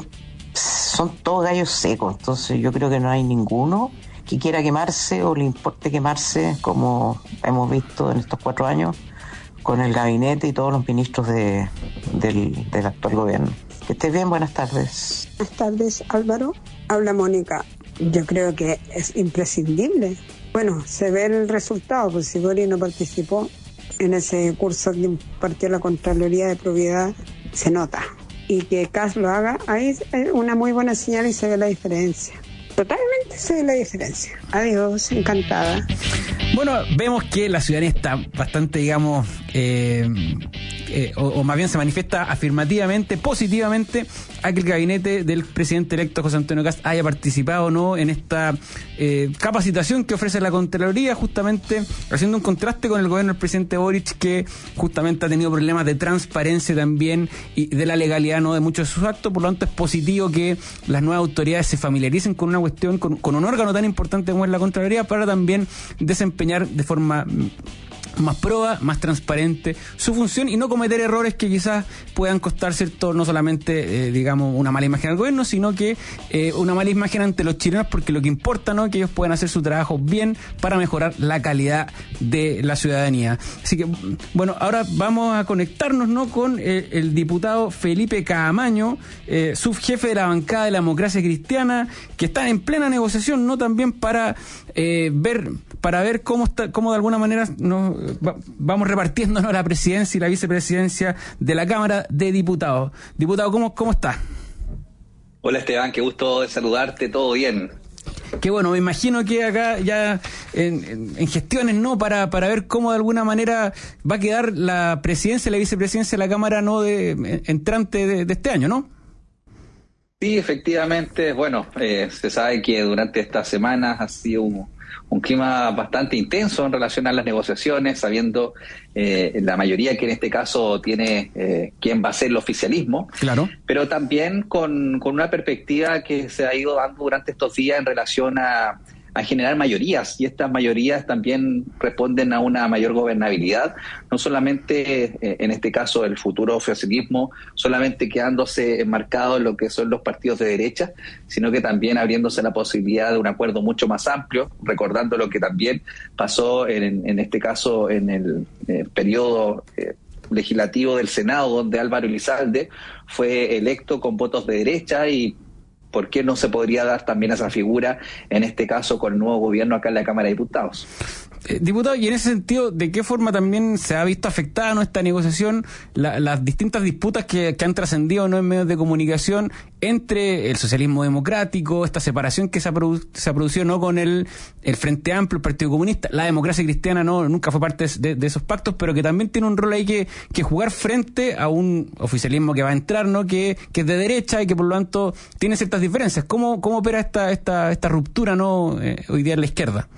son todos gallos secos, entonces yo creo que no hay ninguno que quiera quemarse o le importe quemarse, como hemos visto en estos cuatro años con el gabinete y todos los ministros de, del, del actual gobierno. Que estés bien, buenas tardes. Buenas tardes, Álvaro. Habla Mónica. Yo creo que es imprescindible. Bueno, se ve el resultado, pues si Boris no participó en ese curso que impartió la Contraloría de Propiedad, se nota. Y que Kast lo haga, ahí es una muy buena señal y se ve la diferencia. Totalmente se ve la diferencia. Adiós, encantada. Bueno, vemos que la ciudadanía está bastante, digamos, eh, eh, o, o más bien se manifiesta afirmativamente, positivamente, a que el gabinete del presidente electo José Antonio Kast haya participado o no en esta eh, capacitación que ofrece la Contraloría, justamente haciendo un contraste con el gobierno del presidente Boric, que justamente ha tenido problemas de transparencia también y de la legalidad, ¿no?, de muchos de sus actos. Por lo tanto, es positivo que las nuevas autoridades se familiaricen con una cuestión, con, con un órgano tan importante como es la Contraloría, para también desempeñar de forma más proba, más transparente su función y no cometer errores que quizás puedan costar, ¿cierto?, no solamente, eh, digamos, una mala imagen al gobierno, sino que eh, una mala imagen ante los chilenos, porque lo que importa, ¿no?, que ellos puedan hacer su trabajo bien para mejorar la calidad de la ciudadanía. Así que, bueno, ahora vamos a conectarnos, ¿no?, con eh, el diputado Felipe Caamaño, eh, subjefe de la bancada de la Democracia Cristiana, que está en plena negociación, ¿no?, también para eh, ver para ver cómo está, cómo de alguna manera nos va, vamos repartiéndonos la presidencia y la vicepresidencia de la Cámara de Diputados. Diputado, ¿cómo, cómo está? Hola Esteban, qué gusto de saludarte, todo bien. Qué bueno, me imagino que acá ya en, en, en gestiones, ¿no?, para, para ver cómo de alguna manera va a quedar la presidencia y la vicepresidencia de la Cámara, ¿no?, de entrante de, de este año, ¿no? Sí, efectivamente, bueno, eh, se sabe que durante estas semanas ha sido un, un clima bastante intenso en relación a las negociaciones, sabiendo eh, la mayoría que en este caso tiene eh, quién va a ser el oficialismo, claro, pero también con, con una perspectiva que se ha ido dando durante estos días en relación a a generar mayorías, y estas mayorías también responden a una mayor gobernabilidad, no solamente eh, en este caso el futuro oficialismo solamente quedándose enmarcado en lo que son los partidos de derecha, sino que también abriéndose la posibilidad de un acuerdo mucho más amplio, recordando lo que también pasó en, en este caso en el eh, periodo eh, legislativo del Senado, donde Álvaro Elizalde fue electo con votos de derecha, y ¿por qué no se podría dar también esa figura, en este caso con el nuevo gobierno acá en la Cámara de Diputados? Eh, diputado, y en ese sentido, ¿de qué forma también se ha visto afectada, ¿no?, esta negociación, la, las distintas disputas que, que han trascendido, ¿no?, en medios de comunicación entre el socialismo democrático, esta separación que se ha, produ- se ha producido, ¿no?, con el, el Frente Amplio, el Partido Comunista, la Democracia Cristiana, no nunca fue parte de, de esos pactos, pero que también tiene un rol ahí que, que jugar frente a un oficialismo que va a entrar, ¿no?, que, que es de derecha y que por lo tanto tiene ciertas diferencias? ¿Cómo, cómo opera esta, esta, esta ruptura, ¿no?, eh, hoy día en la izquierda?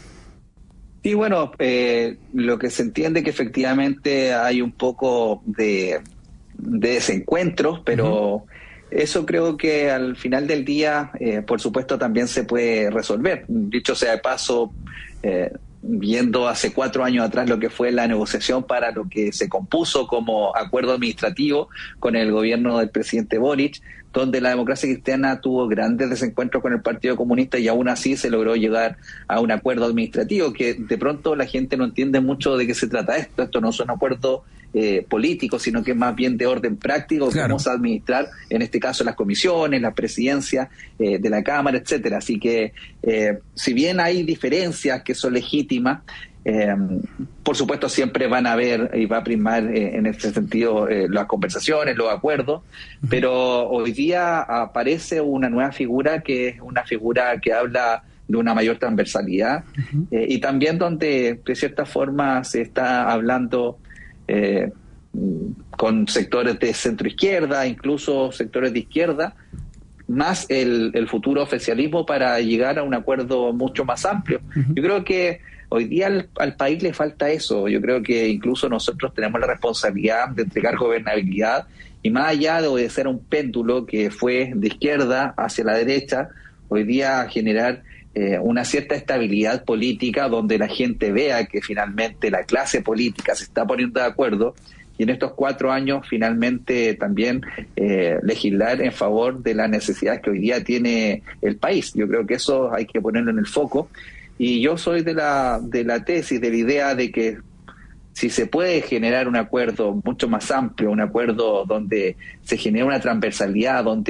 Sí, bueno, eh, lo que se entiende que efectivamente hay un poco de, de desencuentros, pero uh-huh. eso creo que al final del día, eh, por supuesto, también se puede resolver. Dicho sea de paso, eh, viendo hace cuatro años atrás lo que fue la negociación para lo que se compuso como acuerdo administrativo con el gobierno del presidente Boric, donde la Democracia Cristiana tuvo grandes desencuentros con el Partido Comunista y aún así se logró llegar a un acuerdo administrativo, que de pronto la gente no entiende mucho de qué se trata esto. Esto no es un acuerdo eh, político, sino que es más bien de orden práctico, claro, que vamos a administrar, en este caso, las comisiones, la presidencia eh, de la Cámara, etcétera. Así que, eh, si bien hay diferencias que son legítimas, Eh, por supuesto siempre van a haber y va a primar eh, en este sentido eh, las conversaciones, los acuerdos, uh-huh. pero hoy día aparece una nueva figura que es una figura que habla de una mayor transversalidad, uh-huh. eh, y también donde de cierta forma se está hablando eh, con sectores de centro izquierda, incluso sectores de izquierda, más el, el futuro oficialismo, para llegar a un acuerdo mucho más amplio. Uh-huh. Yo creo que hoy día al, al país le falta eso. Yo creo que incluso nosotros tenemos la responsabilidad de entregar gobernabilidad, y más allá de obedecer a un péndulo que fue de izquierda hacia la derecha, hoy día generar eh, una cierta estabilidad política donde la gente vea que finalmente la clase política se está poniendo de acuerdo, y en estos cuatro años finalmente también eh, legislar en favor de las necesidades que hoy día tiene el país. Yo creo que eso hay que ponerlo en el foco. Y yo soy de la de la tesis, de la idea de que si se puede generar un acuerdo mucho más amplio, un acuerdo donde se genera una transversalidad, donde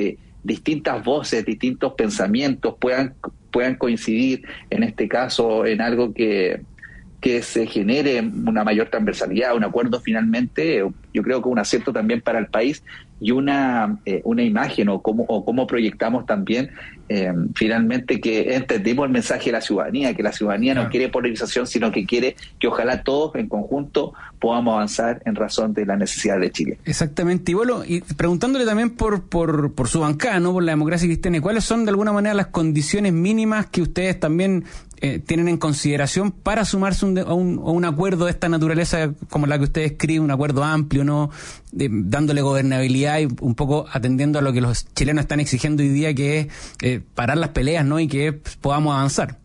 distintas voces, distintos pensamientos puedan, puedan coincidir, en este caso, en algo que, que se genere una mayor transversalidad, un acuerdo finalmente, yo creo que un acierto también para el país y una eh, una imagen o cómo, o cómo proyectamos también eh, finalmente que entendimos el mensaje de la ciudadanía, que la ciudadanía no quiere polarización, sino que quiere que ojalá todos en conjunto podamos avanzar en razón de la necesidad de Chile. Exactamente. Y bueno, y preguntándole también por por, por su bancada, ¿no? Por la democracia cristiana, ¿cuáles son de alguna manera las condiciones mínimas que ustedes también eh, tienen en consideración para sumarse un, a, un, a un acuerdo de esta naturaleza como la que usted escribe, un acuerdo amplio, ¿no? De, dándole gobernabilidad y un poco atendiendo a lo que los chilenos están exigiendo hoy día, que es eh, parar las peleas, ¿no? Y que pues, podamos avanzar.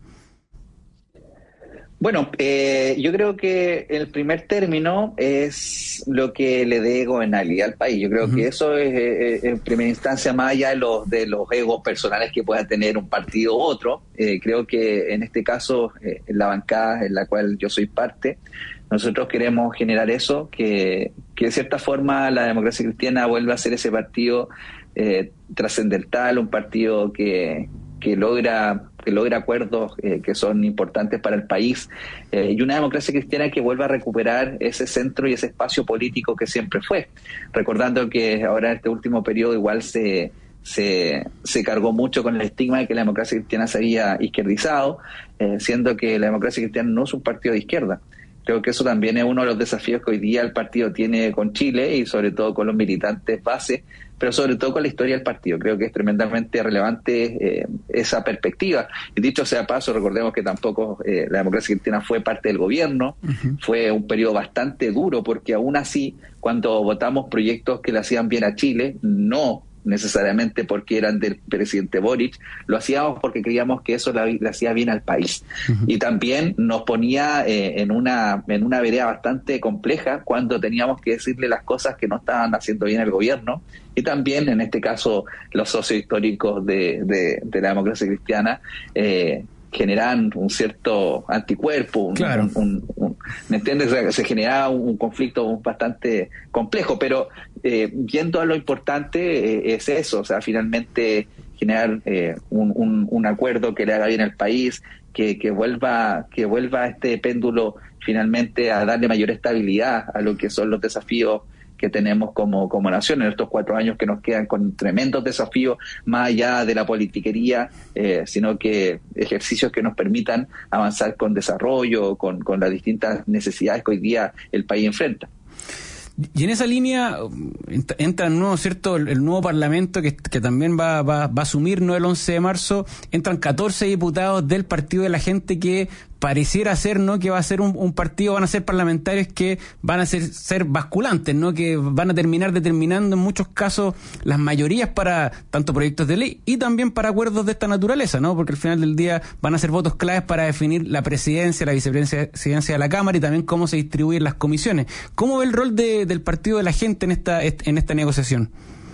Bueno, eh, yo creo que el primer término es lo que le dé gobernabilidad al país. Yo creo uh-huh. que eso es, eh, en primera instancia, más allá de los, de los egos personales que pueda tener un partido u otro. Eh, creo que en este caso, eh, en la bancada en la cual yo soy parte, nosotros queremos generar eso, que, que de cierta forma la democracia cristiana vuelva a ser ese partido eh, trascendental, un partido que, que logra que logra acuerdos eh, que son importantes para el país, eh, y una democracia cristiana que vuelva a recuperar ese centro y ese espacio político que siempre fue. Recordando que ahora en este último periodo igual se, se, se cargó mucho con el estigma de que la democracia cristiana se había izquierdizado, eh, siendo que la democracia cristiana no es un partido de izquierda. Creo que eso también es uno de los desafíos que hoy día el partido tiene con Chile y sobre todo con los militantes base, pero sobre todo con la historia del partido. Creo que es tremendamente relevante eh, esa perspectiva. Y dicho sea paso, recordemos que tampoco eh, la democracia cristiana fue parte del gobierno, uh-huh. fue un periodo bastante duro, porque aún así, cuando votamos proyectos que le hacían bien a Chile, no necesariamente porque eran del presidente Boric, lo hacíamos porque creíamos que eso le, le hacía bien al país. Uh-huh. Y también nos ponía eh, en una en una vereda bastante compleja cuando teníamos que decirle las cosas que no estaban haciendo bien el gobierno, y también, en este caso, los socios históricos de, de, de la democracia cristiana eh, generan un cierto anticuerpo, un, claro. un, un, un, ¿me entiendes? Se generaba un, un conflicto bastante complejo, pero eh, viendo a lo importante eh, es eso, o sea, finalmente generar eh, un, un, un acuerdo que le haga bien al país, que, que vuelva que vuelva este péndulo finalmente a darle mayor estabilidad a lo que son los desafíos que tenemos como, como nación en estos cuatro años que nos quedan, con tremendos desafíos más allá de la politiquería, eh, sino que ejercicios que nos permitan avanzar con desarrollo, con, con las distintas necesidades que hoy día el país enfrenta. Y en esa línea entra el nuevo, ¿cierto? El, el nuevo Parlamento que, que también va, va, va a asumir, ¿no? El once de marzo, entran catorce diputados del Partido de la Gente, que pareciera ser, ¿no? Que va a ser un, un partido, van a ser parlamentarios que van a ser, ser basculantes, ¿no? Que van a terminar determinando en muchos casos las mayorías para tanto proyectos de ley y también para acuerdos de esta naturaleza, ¿no? Porque al final del día van a ser votos claves para definir la presidencia, la vicepresidencia de la Cámara y también cómo se distribuyen las comisiones. ¿Cómo ve el rol de, del Partido de la Gente en esta, en esta negociación?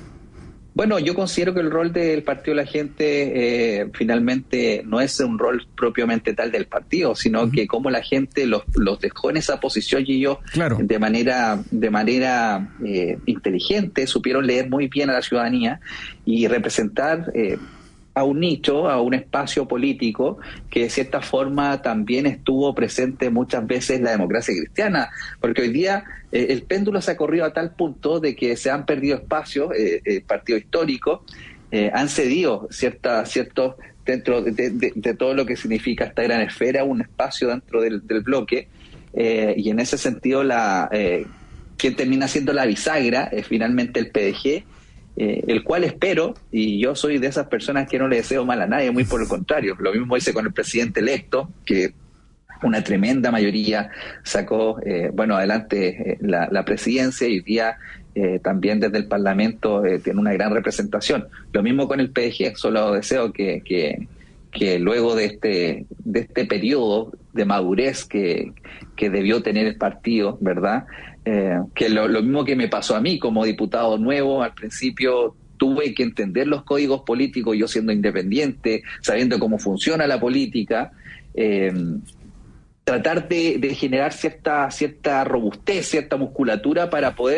Bueno, yo considero que el rol del Partido de la Gente eh, finalmente no es un rol propiamente tal del partido, sino uh-huh. que como la gente los, los dejó en esa posición y ellos claro. de manera de manera eh, inteligente supieron leer muy bien a la ciudadanía y representar eh, a un nicho, a un espacio político que de cierta forma también estuvo presente muchas veces en la democracia cristiana, porque hoy día eh, el péndulo se ha corrido a tal punto de que se han perdido espacios, eh, eh, partidos históricos eh, han cedido cierta, ciertos dentro de, de, de todo lo que significa esta gran esfera, un espacio dentro del, del bloque, eh, y en ese sentido la eh, quien termina siendo la bisagra es finalmente el P D G, Eh, el cual espero, y yo soy de esas personas que no le deseo mal a nadie, muy por el contrario. Lo mismo hice con el presidente electo, que una tremenda mayoría sacó eh, bueno adelante eh, la, la presidencia, y hoy día eh, también desde el Parlamento eh, tiene una gran representación. Lo mismo con el P D G, solo deseo que, que, que luego de este, de este periodo de madurez que, que debió tener el partido, ¿verdad?, Eh, que lo, lo mismo que me pasó a mí como diputado nuevo, al principio tuve que entender los códigos políticos, yo siendo independiente, sabiendo cómo funciona la política, eh, tratar de, de generar cierta, cierta robustez, cierta musculatura para poder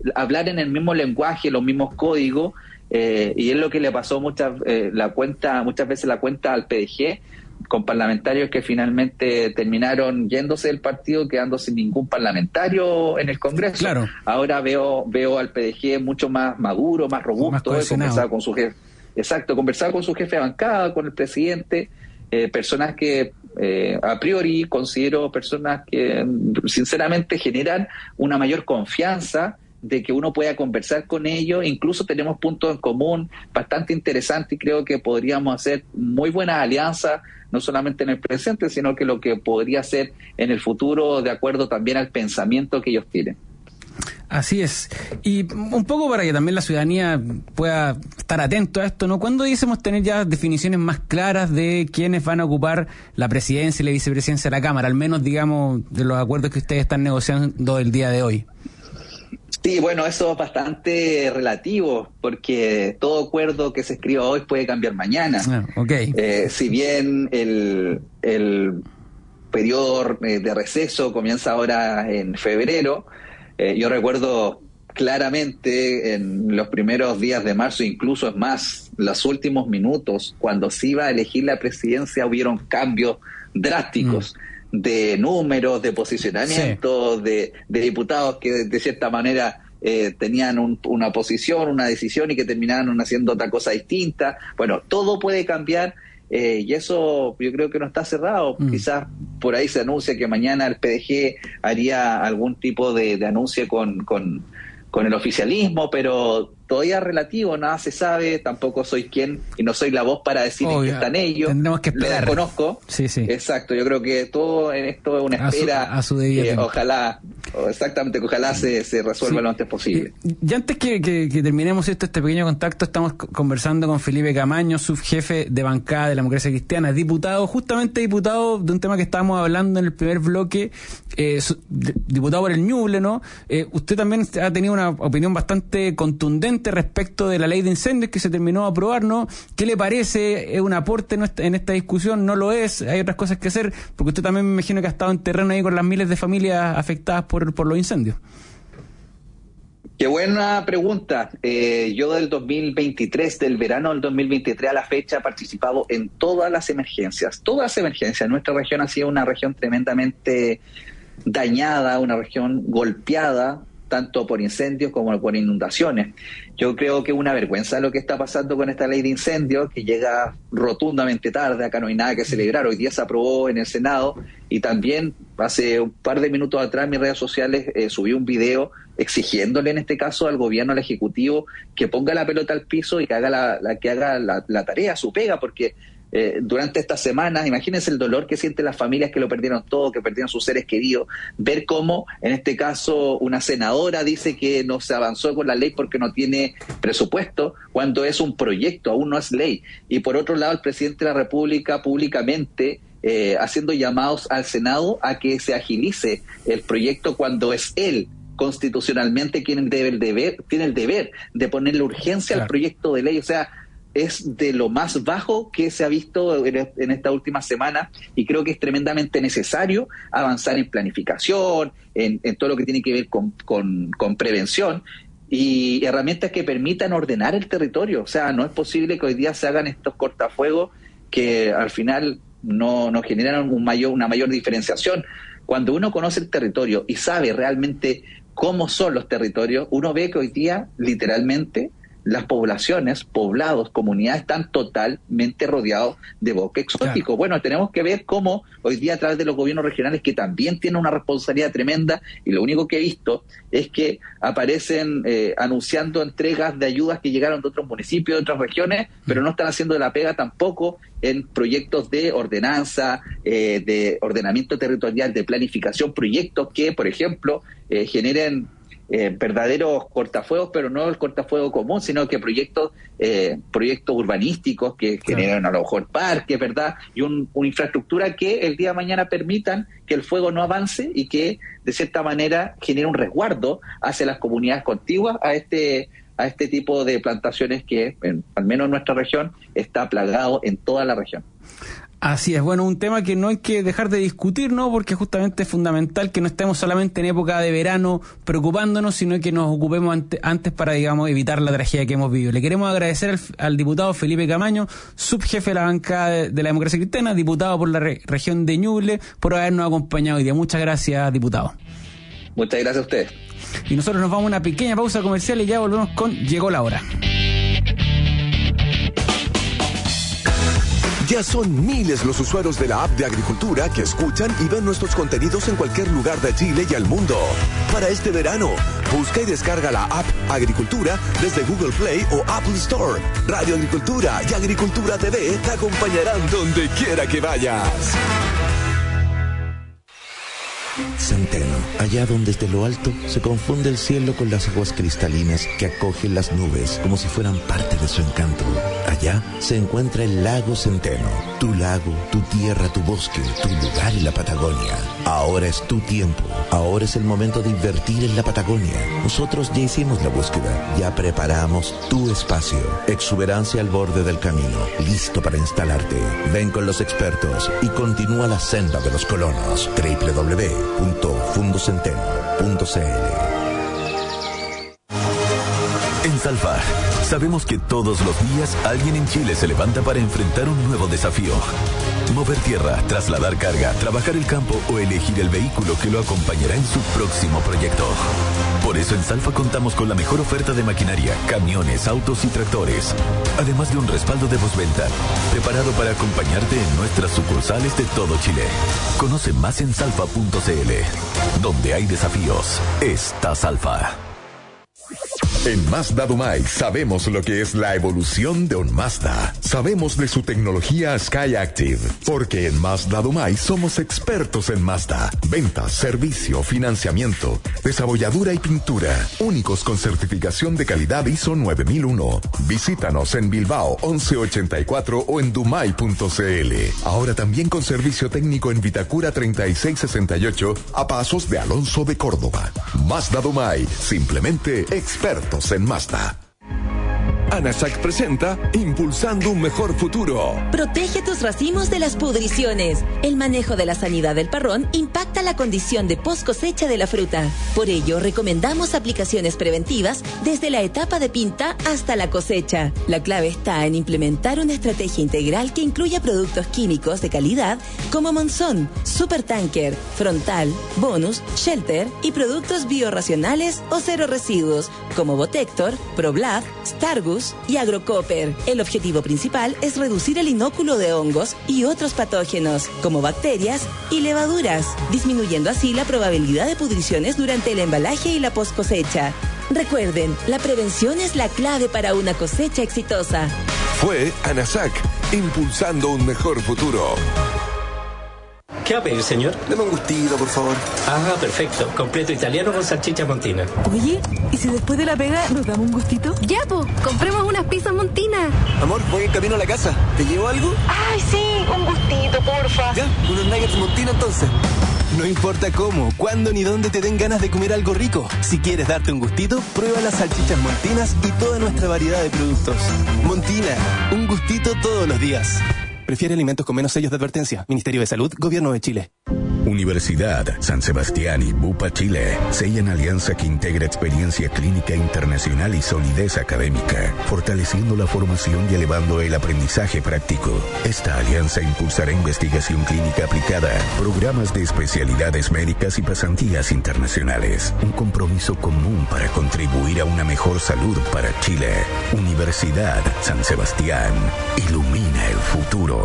hablar en el mismo lenguaje, los mismos códigos, eh, y es lo que le pasó muchas eh, la cuenta muchas veces la cuenta al P D G, con parlamentarios que finalmente terminaron yéndose del partido, quedando sin ningún parlamentario en el Congreso. Claro. Ahora veo veo al P D G mucho más maduro, más robusto, más conversaba con su jefe, exacto, conversaba con su jefe de bancada, con el presidente, eh, personas que eh, a priori considero personas que sinceramente generan una mayor confianza de que uno pueda conversar con ellos. Incluso tenemos puntos en común bastante interesantes y creo que podríamos hacer muy buenas alianzas, no solamente en el presente, sino que lo que podría ser en el futuro, de acuerdo también al pensamiento que ellos tienen. Así es. Y un poco para que también la ciudadanía pueda estar atento a esto, ¿no? ¿Cuándo dicemos tener ya definiciones más claras de quiénes van a ocupar la presidencia y la vicepresidencia de la Cámara, al menos, digamos, de los acuerdos que ustedes están negociando el día de hoy? Sí, bueno, eso es bastante relativo, porque todo acuerdo que se escriba hoy puede cambiar mañana. Ah, okay. Eh, si bien el, el periodo de receso comienza ahora en febrero, eh, yo recuerdo claramente en los primeros días de marzo, incluso es más, los últimos minutos, cuando se iba a elegir la presidencia, hubieron cambios drásticos. Mm. de números, de posicionamientos, sí. de, de diputados que de, de cierta manera eh, tenían un, una posición, una decisión y que terminaron haciendo otra cosa distinta. Bueno, todo puede cambiar eh, y eso yo creo que no está cerrado. Mm. Quizás por ahí se anuncia que mañana el P D G haría algún tipo de, de anuncio con, con, con el oficialismo, pero todavía relativo, nada se sabe, tampoco soy quien y no soy la voz para decir en qué están ellos. Tendremos que esperar. Lo desconozco. Sí, sí. Exacto, yo creo que todo en esto es una espera. A su, a su eh, ojalá, exactamente, que ojalá se, se resuelva sí. lo antes posible. Y, y antes que, que, que terminemos esto, este pequeño contacto, estamos conversando con Felipe Camaño, subjefe de bancada de la Democracia Cristiana, diputado, justamente diputado de un tema que estábamos hablando en el primer bloque, eh, su, diputado por el Ñuble, ¿no? Eh, usted también ha tenido una opinión bastante contundente respecto de la ley de incendios que se terminó de aprobar, ¿no? ¿Qué le parece? ¿Es un aporte en esta discusión? ¿No lo es? ¿Hay otras cosas que hacer? Porque usted también me imagino que ha estado en terreno ahí con las miles de familias afectadas por, por los incendios. Qué buena pregunta. Eh, yo del dos mil veintitrés, del verano del dos mil veintitrés a la fecha, he participado en todas las emergencias. Todas las emergencias. Nuestra región ha sido una región tremendamente dañada, una región golpeada, tanto por incendios como por inundaciones. Yo creo que es una vergüenza lo que está pasando con esta ley de incendios, que llega rotundamente tarde. Acá no hay nada que celebrar. Hoy día se aprobó en el Senado y también hace un par de minutos atrás en mis redes sociales eh, subí un video exigiéndole en este caso al gobierno, al Ejecutivo, que ponga la pelota al piso y que haga la, la, que haga la, la tarea, su pega, porque Eh, durante estas semanas, imagínense el dolor que sienten las familias que lo perdieron todo, que perdieron sus seres queridos, ver cómo, en este caso, una senadora dice que no se avanzó con la ley porque no tiene presupuesto, cuando es un proyecto, aún no es ley. Y por otro lado, el presidente de la República públicamente eh, haciendo llamados al Senado a que se agilice el proyecto cuando es él constitucionalmente quien debe el deber, tiene el deber de ponerle urgencia claro. al proyecto de ley. O sea, es de lo más bajo que se ha visto en, en esta última semana y creo que es tremendamente necesario avanzar en planificación, en, en todo lo que tiene que ver con, con, con prevención y herramientas que permitan ordenar el territorio. O sea, no es posible que hoy día se hagan estos cortafuegos que al final no, no generan un mayor, una mayor diferenciación. Cuando uno conoce el territorio y sabe realmente cómo son los territorios, uno ve que hoy día, literalmente, las poblaciones, poblados, comunidades están totalmente rodeados de bosque exótico. Claro. Bueno, tenemos que ver cómo hoy día a través de los gobiernos regionales, que también tienen una responsabilidad tremenda, y lo único que he visto es que aparecen eh, anunciando entregas de ayudas que llegaron de otros municipios, de otras regiones, pero no están haciendo la pega tampoco en proyectos de ordenanza, eh, de ordenamiento territorial, de planificación, proyectos que, por ejemplo, eh, generen Eh, verdaderos cortafuegos, pero no el cortafuego común, sino que proyectos eh, proyectos urbanísticos que claro. generan a lo mejor parques, ¿verdad? Y un, una infraestructura que el día de mañana permitan que el fuego no avance y que de cierta manera genere un resguardo hacia las comunidades contiguas a este a este tipo de plantaciones que, en, al menos en nuestra región, está plagado en toda la región. Así es, bueno, un tema que no hay que dejar de discutir, ¿no? Porque justamente es fundamental que no estemos solamente en época de verano preocupándonos, sino que nos ocupemos ante, antes para, digamos, evitar la tragedia que hemos vivido. Le queremos agradecer al, al diputado Felipe Camaño, subjefe de la bancada de, de la Democracia Cristiana, diputado por la re, región de Ñuble, por habernos acompañado hoy día. Muchas gracias, diputado. Muchas gracias a ustedes. Y nosotros nos vamos a una pequeña pausa comercial y ya volvemos con Llegó la Hora. Ya son miles los usuarios de la app de Agricultura que escuchan y ven nuestros contenidos en cualquier lugar de Chile y el mundo. Para este verano, busca y descarga la app Agricultura desde Google Play o Apple Store. Radio Agricultura y Agricultura T V te acompañarán donde quiera que vayas. Centeno, allá donde desde lo alto se confunde el cielo con las aguas cristalinas que acogen las nubes como si fueran parte de su encanto. Allá se encuentra el lago Centeno, tu lago, tu tierra, tu bosque, tu lugar en la Patagonia. Ahora es tu tiempo, ahora es el momento de invertir en la Patagonia. Nosotros ya hicimos la búsqueda, ya preparamos tu espacio. Exuberancia al borde del camino, listo para instalarte. Ven con los expertos y continúa la senda de los colonos. doble u doble u doble u punto fundo centeno punto c l. En Salfar, sabemos que todos los días alguien en Chile se levanta para enfrentar un nuevo desafío. Mover tierra, trasladar carga, trabajar el campo o elegir el vehículo que lo acompañará en su próximo proyecto. Por eso en Salfa contamos con la mejor oferta de maquinaria, camiones, autos y tractores. Además de un respaldo de postventa, preparado para acompañarte en nuestras sucursales de todo Chile. Conoce más en salfa punto c l. Donde hay desafíos, está Salfa. En Mazda Dumay sabemos lo que es la evolución de un Mazda. Sabemos de su tecnología Skyactiv, porque en Mazda Dumay somos expertos en Mazda. Ventas, servicio, financiamiento, desabolladura y pintura. Únicos con certificación de calidad I S O nueve mil uno. Visítanos en Bilbao once ochenta y cuatro o en dumay punto c l. Ahora también con servicio técnico en Vitacura treinta y seis sesenta y ocho a pasos de Alonso de Córdoba. Mazda Dumay, simplemente expertos en Mazda. ANASAC presenta Impulsando un Mejor Futuro. Protege tus racimos de las pudriciones. El manejo de la sanidad del parrón impacta la condición de post cosecha de la fruta. Por ello, recomendamos aplicaciones preventivas desde la etapa de pinta hasta la cosecha. La clave está en implementar una estrategia integral que incluya productos químicos de calidad como Monzón, Supertanker, Frontal, Bonus, Shelter y productos biorracionales o cero residuos como Botector, ProBlad, Stargus y Agrocopper. El objetivo principal es reducir el inóculo de hongos y otros patógenos, como bacterias y levaduras, disminuyendo así la probabilidad de pudriciones durante el embalaje y la post cosecha. Recuerden, la prevención es la clave para una cosecha exitosa. Fue ANASAC, Impulsando un Mejor Futuro. ¿Qué va a pedir, señor? Deme un gustito, por favor. Ah, perfecto. Completo italiano con salchicha montina. Oye, ¿y si después de la pega nos damos un gustito? Ya, po, compremos unas pizzas montinas. Amor, voy en camino a la casa. ¿Te llevo algo? Ay, sí, un gustito, porfa. Ya, unos nuggets montina entonces. No importa cómo, cuándo ni dónde te den ganas de comer algo rico. Si quieres darte un gustito, prueba las salchichas montinas y toda nuestra variedad de productos. Montina, un gustito todos los días. Prefiere alimentos con menos sellos de advertencia. Ministerio de Salud, Gobierno de Chile. Universidad San Sebastián y Bupa Chile sellan alianza que integra experiencia clínica internacional y solidez académica, fortaleciendo la formación y elevando el aprendizaje práctico. Esta alianza impulsará investigación clínica aplicada, programas de especialidades médicas y pasantías internacionales. Un compromiso común para contribuir a una mejor salud para Chile. Universidad San Sebastián. Ilumina el futuro.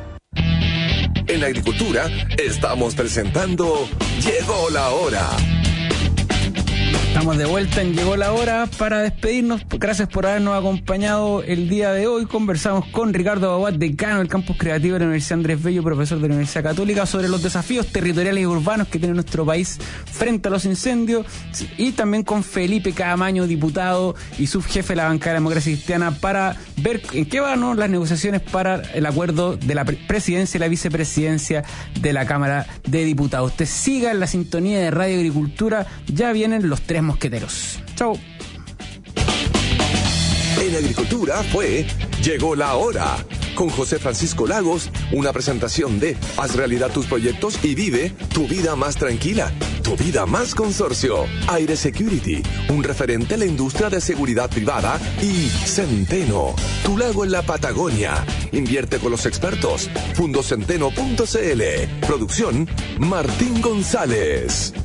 En Agricultura estamos presentando Llegó la Hora. Estamos de vuelta en Llegó la Hora para despedirnos. Gracias por habernos acompañado el día de hoy. Conversamos con Ricardo Baguat, decano del Campus Creativo de la Universidad Andrés Bello, profesor de la Universidad Católica, sobre los desafíos territoriales y urbanos que tiene nuestro país frente a los incendios. Y también con Felipe Camaño, diputado y subjefe de la bancada de la Democracia Cristiana, para ver en qué van, ¿no?, las negociaciones para el acuerdo de la presidencia y la vicepresidencia de la Cámara de Diputados. Usted siga en la sintonía de Radio Agricultura. Ya vienen los tres mosqueteros. Chau. En Agricultura fue Llegó la Hora. con José Francisco Lagos, una presentación de Haz realidad tus proyectos y vive tu vida más tranquila, tu vida más consorcio. Aire Security, un referente a la industria de seguridad privada, y Centeno, tu lago en la Patagonia. Invierte con los expertos. Fundocenteno punto c l. Producción Martín González.